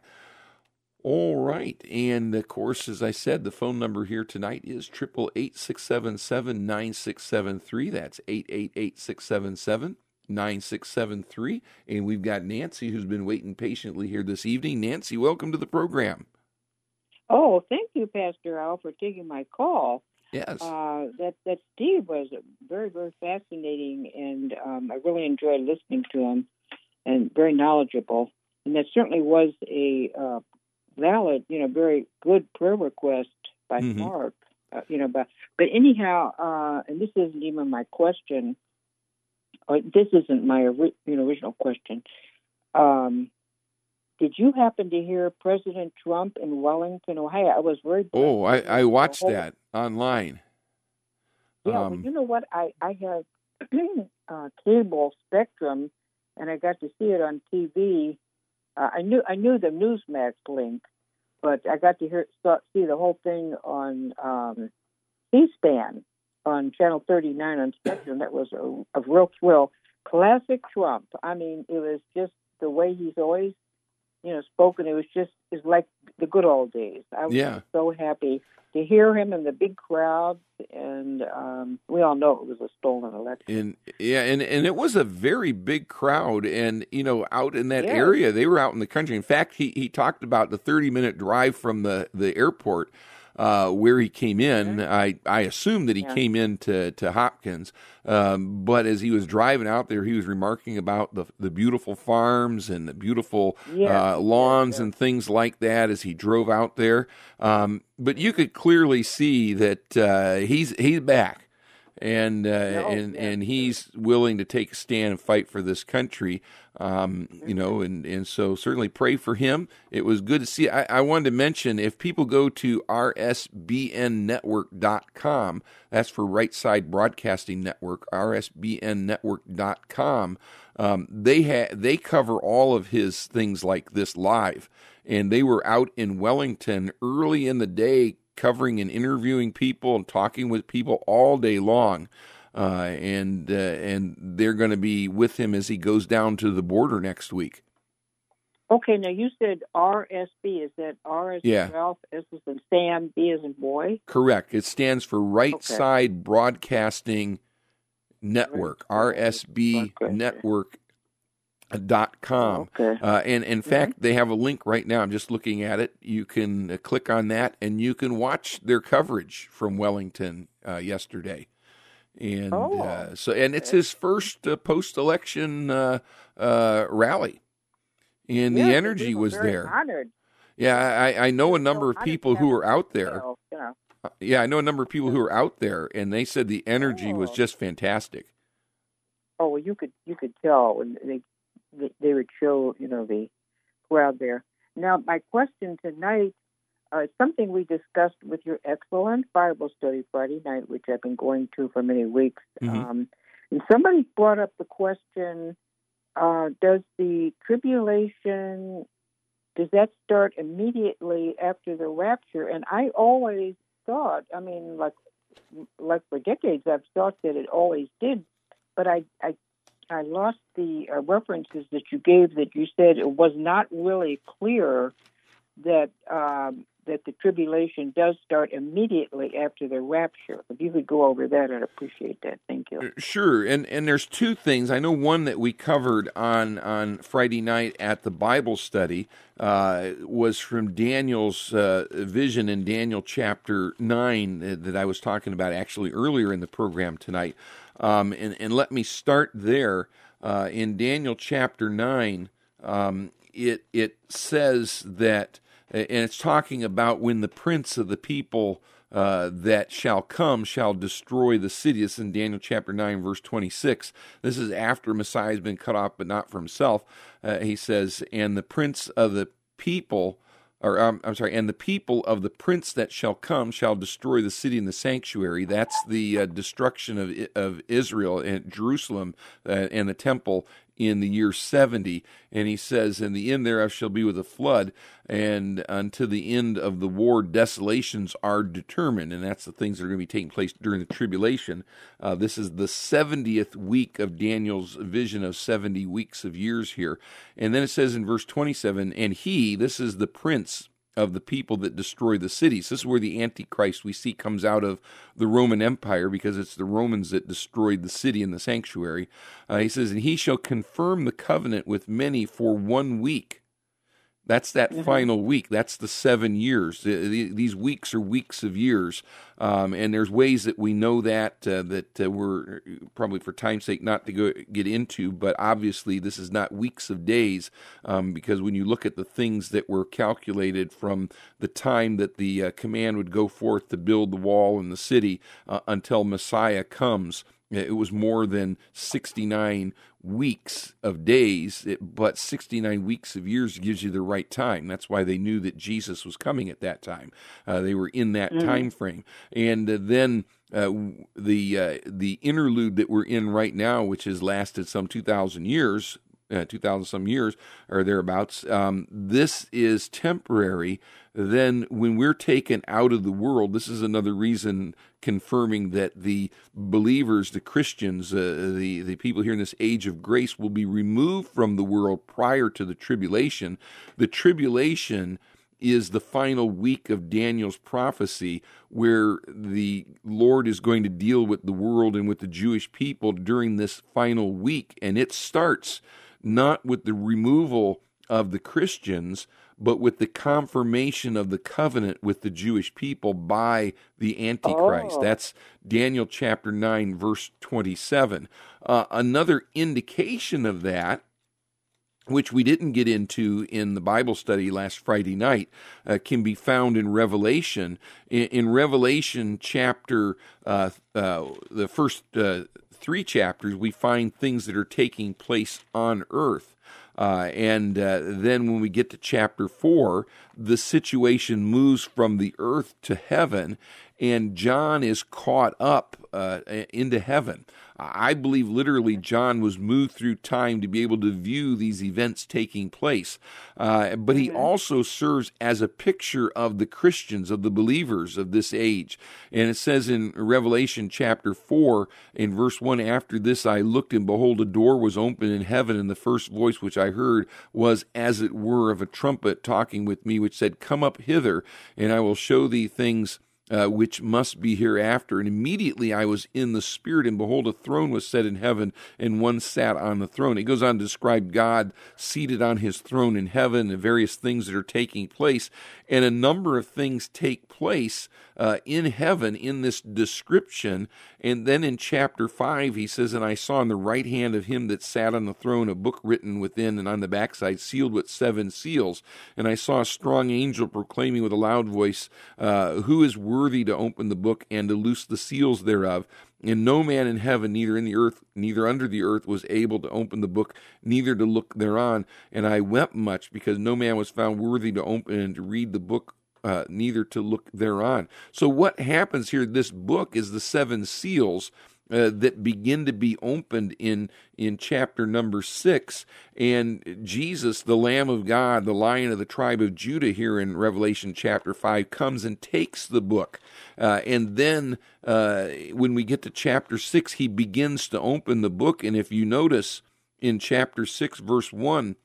All right, and of course, as I said, the phone number here tonight is eight eight eight, six seven seven, nine six seven three. That's eight eight eight, six seven seven, nine six seven three. And we've got Nancy who's been waiting patiently here this evening. Nancy, welcome to the program. Oh, thank you, Pastor Al, for taking my call. Yes. Uh, that, that Steve was very, very fascinating, and um, I really enjoyed listening to him, and very knowledgeable. And that certainly was a uh, valid, you know, very good prayer request by mm-hmm. Mark. Uh, you know, but but anyhow, uh, and this isn't even my question. Or this isn't my you know, original question. Um, did you happen to hear President Trump in Wellington, Ohio? I was very. Oh, I, I watched whole... that online. Yeah, um, well, you know what? I I have uh, cable Spectrum, and I got to see it on T V. Uh, I knew I knew the Newsmax link, but I got to hear saw, see the whole thing on um, C-SPAN on Channel thirty-nine on Spectrum. That was a, a real thrill. Classic Trump. I mean, it was just the way he's always, you know, spoken. It was just it's like the good old days. I was yeah. so happy to hear him in the big crowds, and um, we all know it was a stolen election. And yeah, and, and it was a very big crowd, and you know, out in that yes. area, they were out in the country. In fact, he he talked about the thirty minute drive from the the airport. Uh, where he came in, yeah. I, I assume that he yeah. came in to, to Hopkins, um, but as he was driving out there, he was remarking about the the beautiful farms and the beautiful yeah. uh, lawns yeah. and things like that as he drove out there. Um, but you could clearly see that uh, he's he's back. and uh, No, and yeah. and he's willing to take a stand and fight for this country. Um, you know, and, and so certainly pray for him. It was good to see. I, I wanted to mention, if people go to R S B N network dot com, that's for Right Side Broadcasting Network, R S B N network dot com. Um, they ha- they cover all of his things like this live, and they were out in Wellington early in the day covering and interviewing people and talking with people all day long. Uh, and uh, and they're going to be with him as he goes down to the border next week. Okay, now you said R S B. Is that R as Yeah. in Ralph, S as in Sam, B as in boy? Correct. It stands for Right Okay. Side Broadcasting Network, Right Side R S B Broadcasting. network dot com. Okay. Uh, and in fact, they have a link right now. I'm just looking at it. You can uh, click on that, and you can watch their coverage from Wellington uh, yesterday. And Oh, uh, so, and it's his first uh, post-election uh, uh, rally, and Yeah, the so energy we were was very there. Honored. Yeah, I, I know a So number of honored people to who have are out there. So, you know. Yeah, I know a number of people who are out there, and they said the energy was Oh. just fantastic. Oh, well, you could you could tell when they they, they would show, you know, the crowd there. Now, my question tonight uh, is something we discussed with your excellent Bible study Friday night, which I've been going to for many weeks. Mhm. Um, and somebody brought up the question: uh, Does the tribulation does that start immediately after the rapture? And I always thought, I mean, like like for decades, I've thought that it always did. But I, I, I lost the uh, references that you gave. That you said it was not really clear that um, that the tribulation does start immediately after the rapture. If you could go over that, I'd appreciate that. Thank you. Sure, and and there's two things. I know one that we covered on on Friday night at the Bible study uh, was from Daniel's uh, vision in Daniel chapter nine that I was talking about actually earlier in the program tonight. Um, and, and let me start there. Uh, in Daniel chapter nine, um, it it says that, and it's talking about when the prince of the people uh, that shall come shall destroy the city. This is in Daniel chapter nine, verse twenty-six. This is after Messiah has been cut off, but not for himself. Uh, he says, and the prince of the people Or um, I'm sorry, and the people of the prince that shall come shall destroy the city and the sanctuary. That's the uh, destruction of of Israel and Jerusalem uh, and the temple in the year seventy. And he says, in the end thereof shall be with a flood, and unto the end of the war desolations are determined. And that's the things that are going to be taking place during the tribulation. Uh, this is the seventieth week of Daniel's vision of seventy weeks of years here. And then it says in verse twenty-seven, and he, this is the prince of the people that destroy the cities. This is where the Antichrist we see comes out of the Roman Empire, because it's the Romans that destroyed the city and the sanctuary. Uh, he says, and he shall confirm the covenant with many for one week. That's that mm-hmm. final week. That's the seven years. These weeks are weeks of years. Um, and there's ways that we know that, uh, that uh, we're probably for time's sake not to go get into, but obviously this is not weeks of days, um, because when you look at the things that were calculated from the time that the uh, command would go forth to build the wall and the city uh, until Messiah comes, it was more than sixty-nine weeks of days, it, but sixty-nine weeks of years gives you the right time. That's why they knew that Jesus was coming at that time. Uh, they were in that mm-hmm. time frame. And uh, then uh, the uh, the interlude that we're in right now, which has lasted some two thousand years, uh, two thousand some years or thereabouts, um, this is temporary. Then when we're taken out of the world, this is another reason confirming that the believers, the Christians, uh, the, the people here in this age of grace will be removed from the world prior to the tribulation. The tribulation is the final week of Daniel's prophecy, where the Lord is going to deal with the world and with the Jewish people during this final week. And it starts not with the removal of the Christians, but with the confirmation of the covenant with the Jewish people by the Antichrist. Oh. That's Daniel chapter nine, verse twenty-seven. Uh, another indication of that which we didn't get into in the Bible study last Friday night, uh, can be found in Revelation. In, in Revelation chapter, uh, uh, the first uh, three chapters, we find things that are taking place on earth. Uh, and uh, then when we get to chapter four, the situation moves from the earth to heaven, and John is caught up uh, into heaven. I believe literally John was moved through time to be able to view these events taking place. Uh, but he also serves as a picture of the Christians, of the believers of this age. And it says in Revelation chapter four, in verse one, "After this I looked, and behold, a door was opened in heaven, and the first voice which I heard was as it were of a trumpet talking with me, which said, Come up hither, and I will show thee things Uh, which must be hereafter. And immediately I was in the Spirit, and behold, a throne was set in heaven, and one sat on the throne." It goes on to describe God seated on his throne in heaven and various things that are taking place. And a number of things take place uh, in heaven in this description. And then in chapter five, he says, "And I saw in the right hand of him that sat on the throne a book written within, and on the backside sealed with seven seals. And I saw a strong angel proclaiming with a loud voice, uh, Who is worthy to open the book and to loose the seals thereof? And no man in heaven, neither in the earth, neither under the earth, was able to open the book, neither to look thereon. And I wept much, because no man was found worthy to open and to read the book, uh, neither to look thereon." So what happens here, this book is the seven seals Uh, that begin to be opened in in chapter number six. And Jesus, the Lamb of God, the Lion of the tribe of Judah, here in Revelation chapter five, comes and takes the book. Uh, and then uh, when we get to chapter six, he begins to open the book. And if you notice in chapter six, verse one,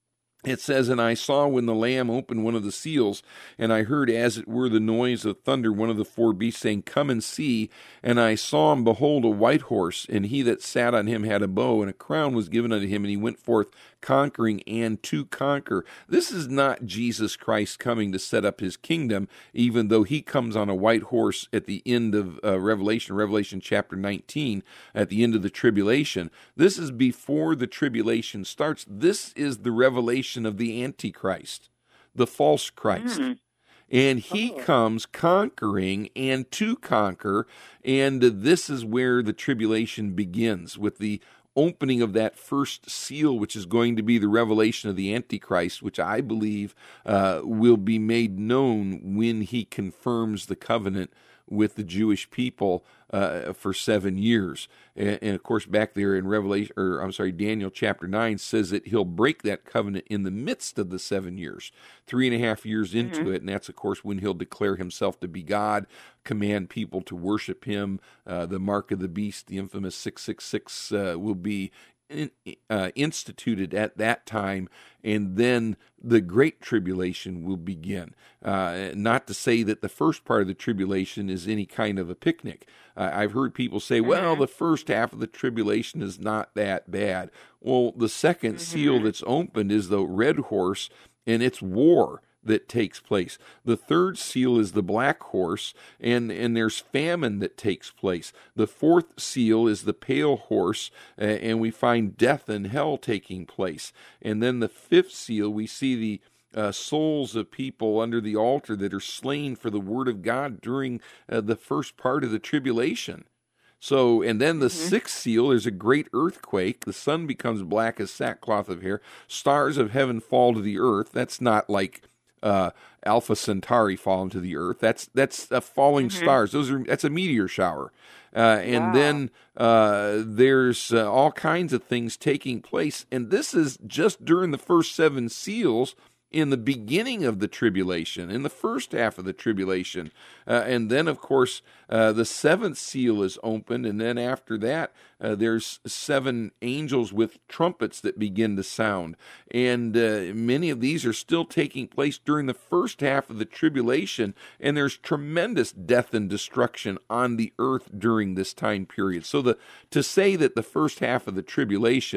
it says, "And I saw when the Lamb opened one of the seals, and I heard as it were the noise of thunder, one of the four beasts saying, Come and see. And I saw and behold a white horse, and he that sat on him had a bow, and a crown was given unto him, and he went forth conquering and to conquer." This is not Jesus Christ coming to set up his kingdom, even though he comes on a white horse at the end of uh, Revelation, Revelation chapter nineteen, at the end of the tribulation. This is before the tribulation starts. This is the revelation of the Antichrist, the false Christ. Mm. And he oh. comes conquering and to conquer, and this is where the tribulation begins, with the opening of that first seal, which is going to be the revelation of the Antichrist, which I believe uh, will be made known when he confirms the covenant with the Jewish people uh, for seven years. And, and of course, back there in Revelation, or I'm sorry, Daniel chapter nine says that he'll break that covenant in the midst of the seven years, three and a half years into mm-hmm. it. And that's, of course, when he'll declare himself to be God, command people to worship him. Uh, the mark of the beast, the infamous six six six, uh, will be In, uh, instituted at that time, and then the Great Tribulation will begin. Uh, not to say that the first part of the tribulation is any kind of a picnic. Uh, I've heard people say, well, the first half of the tribulation is not that bad. Well, the second mm-hmm. seal that's opened is the red horse, and it's war that takes place. The third seal is the black horse, and, and there's famine that takes place. The fourth seal is the pale horse, uh, and we find death and hell taking place. And then the fifth seal, we see the uh, souls of people under the altar that are slain for the word of God during uh, the first part of the tribulation. So, and then the mm-hmm. sixth seal, there's a great earthquake. The sun becomes black as sackcloth of hair. Stars of heaven fall to the earth. That's not like Uh, Alpha Centauri fall into the earth. That's that's uh, falling mm-hmm. stars. Those are that's a meteor shower, uh, and wow. then uh, there's uh, all kinds of things taking place. And this is just during the first seven seals, in the beginning of the tribulation, in the first half of the tribulation. Uh, and then, of course, uh, the seventh seal is opened, and then after that, uh, there's seven angels with trumpets that begin to sound. And uh, many of these are still taking place during the first half of the tribulation, and there's tremendous death and destruction on the earth during this time period. So the to say that the first half of the tribulation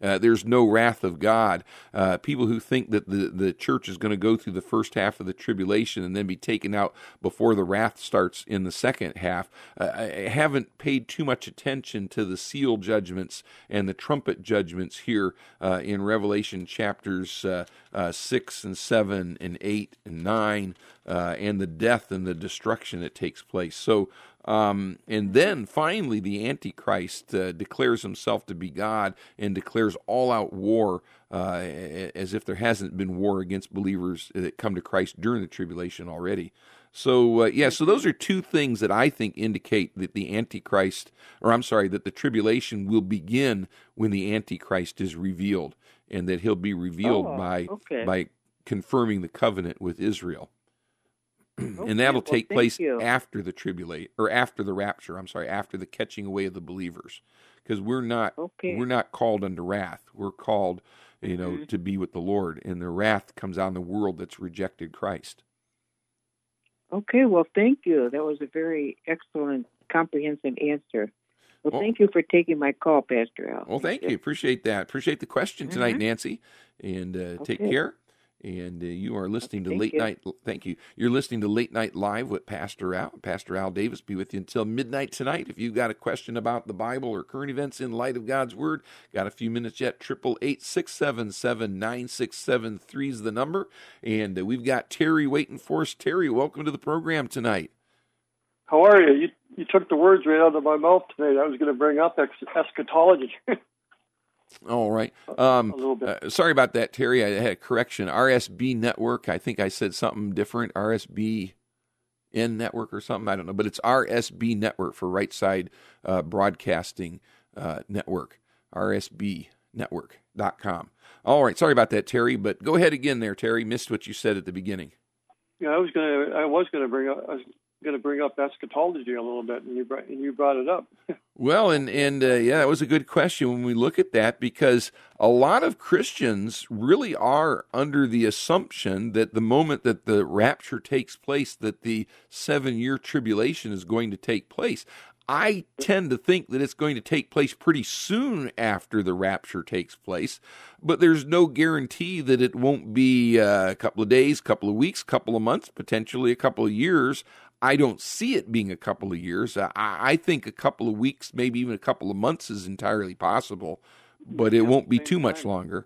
Uh, there's no wrath of God. Uh, people who think that the, the church is going to go through the first half of the tribulation and then be taken out before the wrath starts in the second half, uh, I haven't paid too much attention to the seal judgments and the trumpet judgments here uh, in Revelation chapters uh, uh, six and seven and eight and nine, uh, and the death and the destruction that takes place. So, Um, and then finally, the Antichrist uh, declares himself to be God and declares all-out war, uh, as if there hasn't been war against believers that come to Christ during the tribulation already. So, uh, yeah, so those are two things that I think indicate that the Antichrist, or I'm sorry, that the tribulation will begin when the Antichrist is revealed, and that he'll be revealed oh, by okay. by confirming the covenant with Israel. Okay, And that'll well, take thank place you. after the tribulate, or after the rapture. I'm sorry, after the catching away of the believers, because we're not Okay. we're not called unto wrath. We're called, you know, Mhm. to be with the Lord, and the wrath comes on the world that's rejected Christ. Okay, well, thank you. That was a very excellent, comprehensive answer. Well, Well- thank you for taking my call, Pastor Al. Well, thank you. Appreciate that. Appreciate the question tonight, Mhm. Nancy. And uh, take Okay. care. And uh, you are listening to Thank Late you. Night. Thank you. You're listening to Late Night Live with Pastor Al. Pastor Al Davis be with you until midnight tonight. If you've got a question about the Bible or current events in light of God's Word, got a few minutes yet. Triple eight six seven seven nine six seven three is the number. And uh, we've got Terry waiting for us. Terry, welcome to the program tonight. How are you? You you took the words right out of my mouth today. I was going to bring up ex- eschatology. All right. Um, A little bit. Uh, sorry about that, Terry. I had a correction. R S B Network. I think I said something different. R S B N Network or something. I don't know. But it's R S B Network for Right Side uh, Broadcasting uh, Network. R S B network dot com. All right. Sorry about that, Terry. But go ahead again there, Terry. Missed what you said at the beginning. Yeah, I was going to. I was going to bring up. I was going to bring up eschatology a little bit, and you brought and you brought it up. Well, and, and uh, yeah, that was a good question when we look at that, because a lot of Christians really are under the assumption that the moment that the rapture takes place, that the seven-year tribulation is going to take place. I tend to think that it's going to take place pretty soon after the rapture takes place, but there's no guarantee that it won't be uh, a couple of days, couple of weeks, couple of months, potentially a couple of years. I don't see it being a couple of years. I, I think a couple of weeks, maybe even a couple of months is entirely possible, but it won't be too much longer.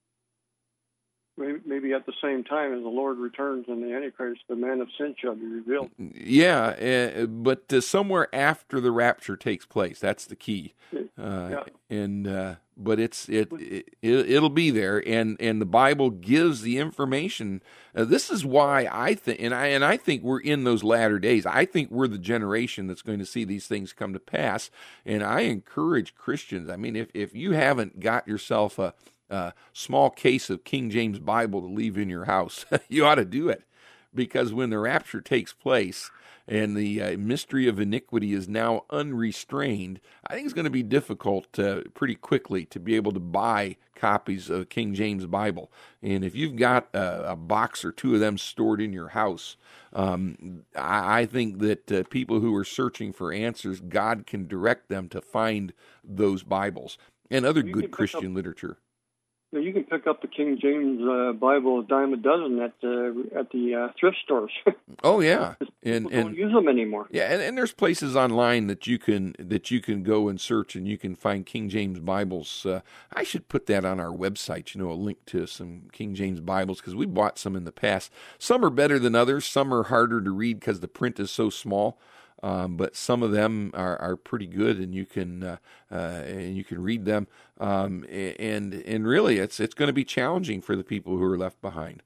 Maybe, maybe at the same time as the Lord returns and the Antichrist, the man of sin shall be revealed. Yeah, uh, but uh, somewhere after the rapture takes place, that's the key. Uh, Yeah. And uh, but it's it, it it'll be there, and, and the Bible gives the information. Uh, this is why I think, and I and I think we're in those latter days. I think we're the generation that's going to see these things come to pass. And I encourage Christians. I mean, if if you haven't got yourself a Uh, small case of King James Bible to leave in your house, you ought to do it, because when the rapture takes place and the uh, mystery of iniquity is now unrestrained, I think it's going to be difficult uh, pretty quickly to be able to buy copies of King James Bible. And if you've got a, a box or two of them stored in your house, um, I, I think that uh, people who are searching for answers, God can direct them to find those Bibles and other You good can pick Christian up- literature. Now, you can pick up the King James uh, Bible a dime a dozen at uh, at the uh, thrift stores. Oh yeah, and People don't and use them anymore. yeah, and, and there's places online that you can that you can go and search, and you can find King James Bibles. Uh, I should put that on our website. You know, a link to some King James Bibles, because we bought some in the past. Some are better than others. Some are harder to read because the print is so small. Um, but some of them are, are pretty good, and you can uh, uh, and you can read them. Um, and and really, it's it's going to be challenging for the people who are left behind.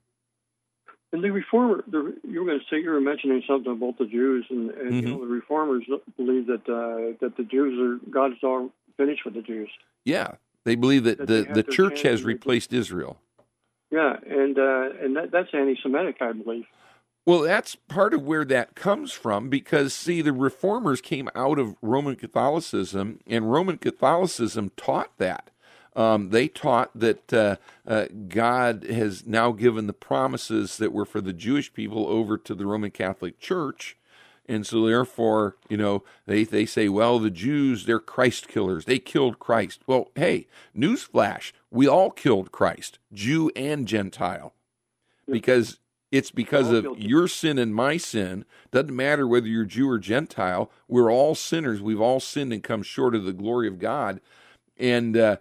And the reformer, the, you were going to say you were mentioning something about the Jews, and, and Mm-hmm. you know the reformers believe that uh, that the Jews are God's all finished with the Jews. Yeah, they believe that That the, they have the their church chance has to- replaced Israel. Yeah, and uh, and that, that's anti-Semitic, I believe. Well, that's part of where that comes from, because, see, the reformers came out of Roman Catholicism, and Roman Catholicism taught that. Um, they taught that uh, uh, God has now given the promises that were for the Jewish people over to the Roman Catholic Church, And so therefore, you know, they, they say, well, the Jews, they're Christ killers. They killed Christ. Well, hey, newsflash, we all killed Christ, Jew and Gentile, because it's because of your sin and my sin. Doesn't matter whether you're Jew or Gentile. We're all sinners. We've all sinned and come short of the glory of God. And uh,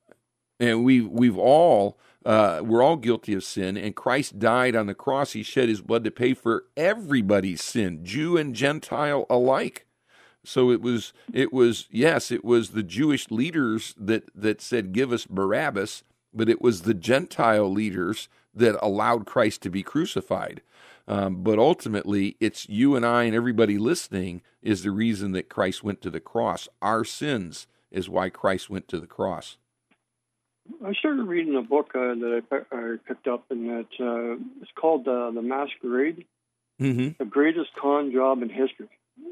and we we've all uh, we're all guilty of sin. And Christ died on the cross. He shed his blood to pay for everybody's sin, Jew and Gentile alike. So it was it was yes, it was the Jewish leaders that that said, "Give us Barabbas," but it was the Gentile leaders that allowed Christ to be crucified. Um, but ultimately, it's you and I and everybody listening is the reason that Christ went to the cross. Our sins is why Christ went to the cross. I started reading a book uh, that I, I picked up, and that uh, it's called uh, The Masquerade, mm-hmm. The Greatest Con Job in History.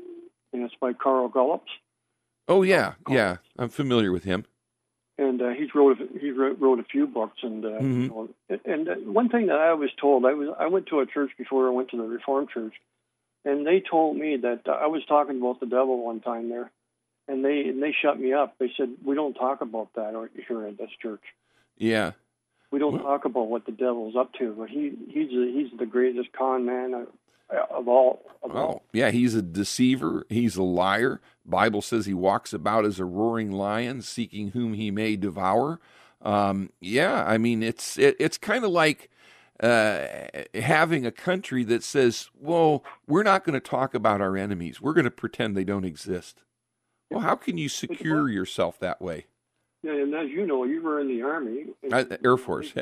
And it's by Carl Gallups. Oh, yeah, yeah. I'm familiar with him. And uh, he's wrote a, he wrote, wrote a few books, and uh, mm-hmm. you know, and uh, one thing that I was told, I was I went to a church before I went to the Reformed church, and they told me that uh, I was talking about the devil one time there, and they and they shut me up. They said, we don't talk about that here at this church. Yeah, we don't well, talk about what the devil's up to. But he he's a, he's the greatest con man of, of all. Of well, all. Yeah, he's a deceiver. He's a liar. Bible says he walks about as a roaring lion, seeking whom he may devour. Um, yeah, I mean, it's it, it's kind of like uh, having a country that says, well, we're not going to talk about our enemies. We're going to pretend they don't exist. Well, how can you secure yourself that way? Yeah, and as you know, you were in the Army. Uh, Air Force.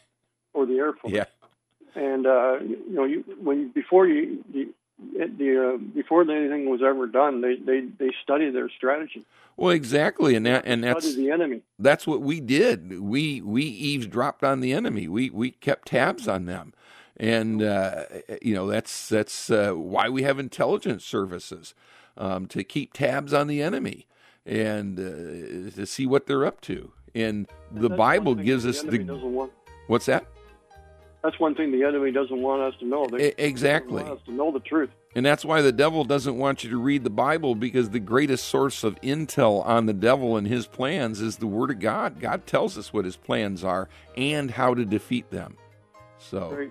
Or the Air Force. Yeah. And, uh, you know, you, when before you... you The, uh, before anything was ever done, they, they, they study their strategy. Well, exactly, and that and that's study the enemy. That's what we did. We we eavesdropped on the enemy. We we kept tabs on them, and uh, you know that's that's uh, why we have intelligence services um, to keep tabs on the enemy and uh, to see what they're up to. And the and Bible gives us the. Want, what's that? That's one thing the enemy doesn't want us to know. They, exactly. They want us to know the truth. And that's why the devil doesn't want you to read the Bible, because the greatest source of intel on the devil and his plans is the Word of God. God tells us what his plans are and how to defeat them. So, Great.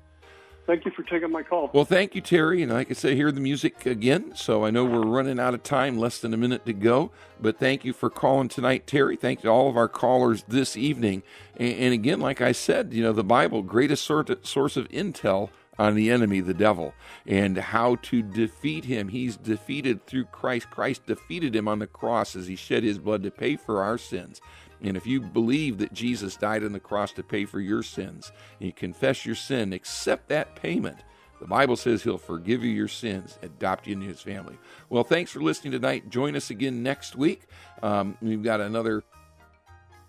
Thank you for taking my call. Well, thank you, Terry. And like I say, hear the music again. So I know we're running out of time, less than a minute to go. But thank you for calling tonight, Terry. Thank you to all of our callers this evening. And, and again, like I said, you know, the Bible, greatest source of intel on the enemy, the devil, and how to defeat him. He's defeated through Christ. Christ defeated him on the cross as he shed his blood to pay for our sins. And if you believe that Jesus died on the cross to pay for your sins, and you confess your sin, accept that payment, the Bible says he'll forgive you your sins, adopt you into his family. Well, thanks for listening tonight. Join us again next week. Um, we've got another